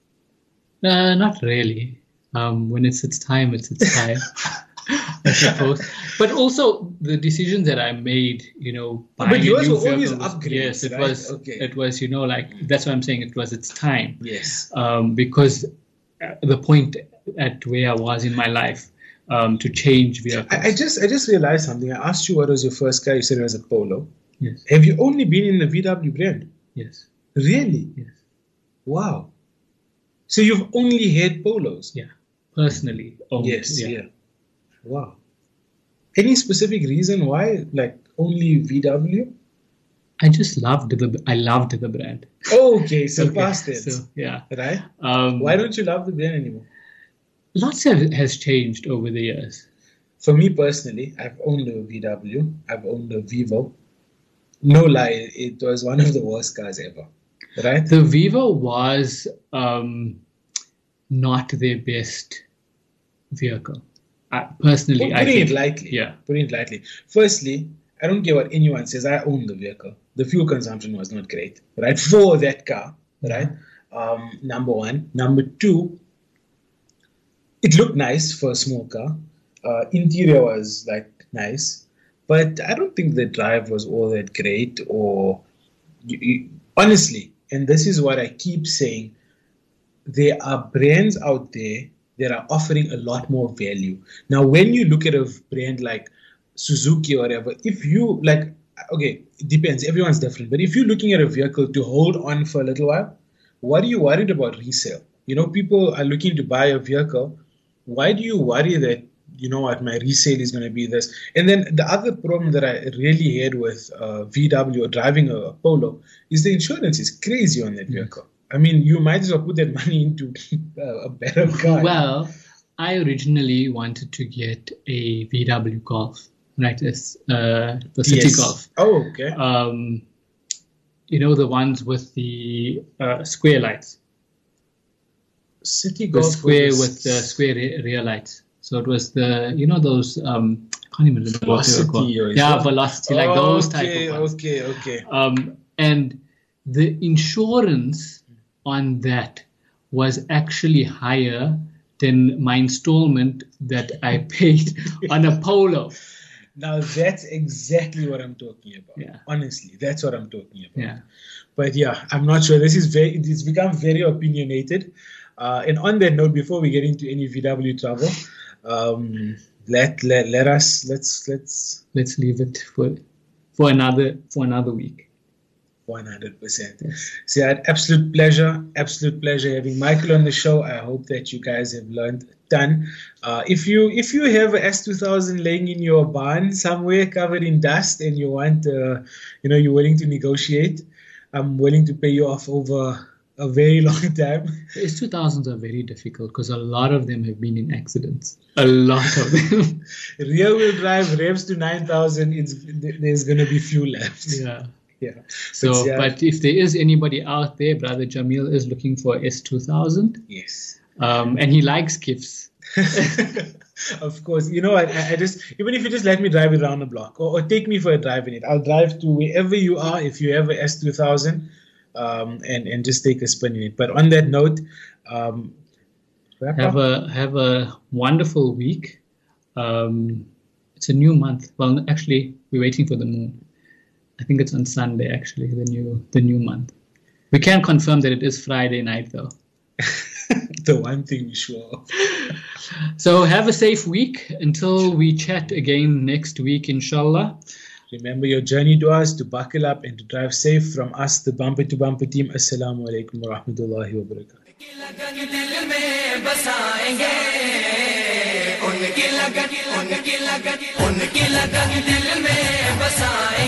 Speaker 2: Uh, not really. Um, when it's its time, it's its time, I suppose. But also the decisions that I made, you know, buying
Speaker 3: but yours
Speaker 2: a new
Speaker 3: were always
Speaker 2: vehicle was,
Speaker 3: upgrades.
Speaker 2: Yes, it
Speaker 3: right?
Speaker 2: was.
Speaker 3: Okay.
Speaker 2: It was, you know, like that's what I'm saying. It was its time.
Speaker 3: Yes.
Speaker 2: Um, because the point at where I was in my life. Um, to change vehicles.
Speaker 3: I, I just I just realized something. I asked you what was your first car. You said it was a Polo.
Speaker 2: Yes.
Speaker 3: Have you only been in the V W brand?
Speaker 2: Yes.
Speaker 3: Really?
Speaker 2: Yes.
Speaker 3: Wow. So you've only had Polos?
Speaker 2: Yeah. Personally. Owned.
Speaker 3: Yes.
Speaker 2: Yeah.
Speaker 3: yeah. Wow. Any specific reason why? Like only V W?
Speaker 2: I just loved the. I loved the brand.
Speaker 3: Oh, okay. So
Speaker 2: okay.
Speaker 3: past tense.
Speaker 2: So, yeah.
Speaker 3: Right.
Speaker 2: Um,
Speaker 3: why don't you love the brand anymore?
Speaker 2: Lots have, has changed over the years.
Speaker 3: For me personally, I've owned a V W. I've owned a Vivo. No lie, it was one of the worst cars ever. Right?
Speaker 2: The Vivo was um, not their best vehicle. I, personally,
Speaker 3: well,
Speaker 2: I
Speaker 3: putting
Speaker 2: think.
Speaker 3: it lightly.
Speaker 2: Yeah.
Speaker 3: Putting it lightly. Firstly, I don't care what anyone says. I own the vehicle. The fuel consumption was not great. Right? For that car. Right? Um, number one. Number two, it looked nice for a small car. Uh, interior was like nice, but I don't think the drive was all that great. Or you, you, honestly, and this is what I keep saying, there are brands out there that are offering a lot more value. Now, when you look at a brand like Suzuki or whatever, if you like, okay, it depends. Everyone's different. But if you're looking at a vehicle to hold on for a little while, what are you worried about resale? You know, people are looking to buy a vehicle. Why do you worry that, you know what, my resale is going to be this? And then the other problem that I really had with uh, V W or driving a Polo is the insurance is crazy on that vehicle. I mean, you might as well put that money into a better car.
Speaker 2: Well, I originally wanted to get a V W Golf, right? It's uh, the City
Speaker 3: Yes.
Speaker 2: Golf.
Speaker 3: Oh, okay.
Speaker 2: Um, you know, the ones with the uh, square lights.
Speaker 3: City
Speaker 2: The
Speaker 3: Golf
Speaker 2: square
Speaker 3: was-
Speaker 2: with the square re- rear lights. So it was the, you know, those, um, I can't even remember what they were called.
Speaker 3: Velocity or is
Speaker 2: Yeah,
Speaker 3: that-
Speaker 2: Velocity, like those type
Speaker 3: Okay,
Speaker 2: of ones.
Speaker 3: okay, okay.
Speaker 2: Um, and the insurance on that was actually higher than my installment that I paid on a Polo.
Speaker 3: Now that's exactly what I'm talking about.
Speaker 2: Yeah.
Speaker 3: Honestly, that's what I'm talking about.
Speaker 2: Yeah.
Speaker 3: But yeah, I'm not sure. This is very, it's become very opinionated. Uh, and on that note, before we get into any V W trouble, um, let, let let us let's let's
Speaker 2: Let's leave it for for another for another week.
Speaker 3: one hundred percent. So yeah, absolute pleasure, absolute pleasure having Michael on the show. I hope that you guys have learned a ton. Uh, if you if you have a S two thousand laying in your barn somewhere covered in dust and you want, uh, you know, you're willing to negotiate, I'm willing to pay you off over a very long time.
Speaker 2: The S two thousands are very difficult because a lot of them have been in accidents. A lot of them.
Speaker 3: Rear wheel drive revs to nine thousand. It's there's gonna be few left.
Speaker 2: Yeah.
Speaker 3: Yeah.
Speaker 2: So,
Speaker 3: But, yeah.
Speaker 2: but if there is anybody out there, Brother Jamil is looking for S two thousand,
Speaker 3: Yes.
Speaker 2: um, and he likes gifts.
Speaker 3: Of course. You know, I, I just, even if you just let me drive it around the block or, or take me for a drive in it, I'll drive to wherever you are if you have a S two thousand um, and, and just take a spin in it. But on that note, um, wrap
Speaker 2: Have
Speaker 3: up.
Speaker 2: a have a wonderful week. Um, it's a new month. Well, actually, we're waiting for the moon. I think it's on Sunday. Actually, the new the new month. We can't confirm that it is Friday night though.
Speaker 3: The one thing we sure of.
Speaker 2: So have a safe week until we chat again next week, inshallah.
Speaker 3: Remember your journey to us, to buckle up and to drive safe. From us, the Bumper to Bumper team. Assalamu alaikum wa rahmatullahi wa barakatuh.
Speaker 6: लगन दिल में बसाएंगे उनकी लगन उनकी लगन उनकी लगन दिल में बसाएंगे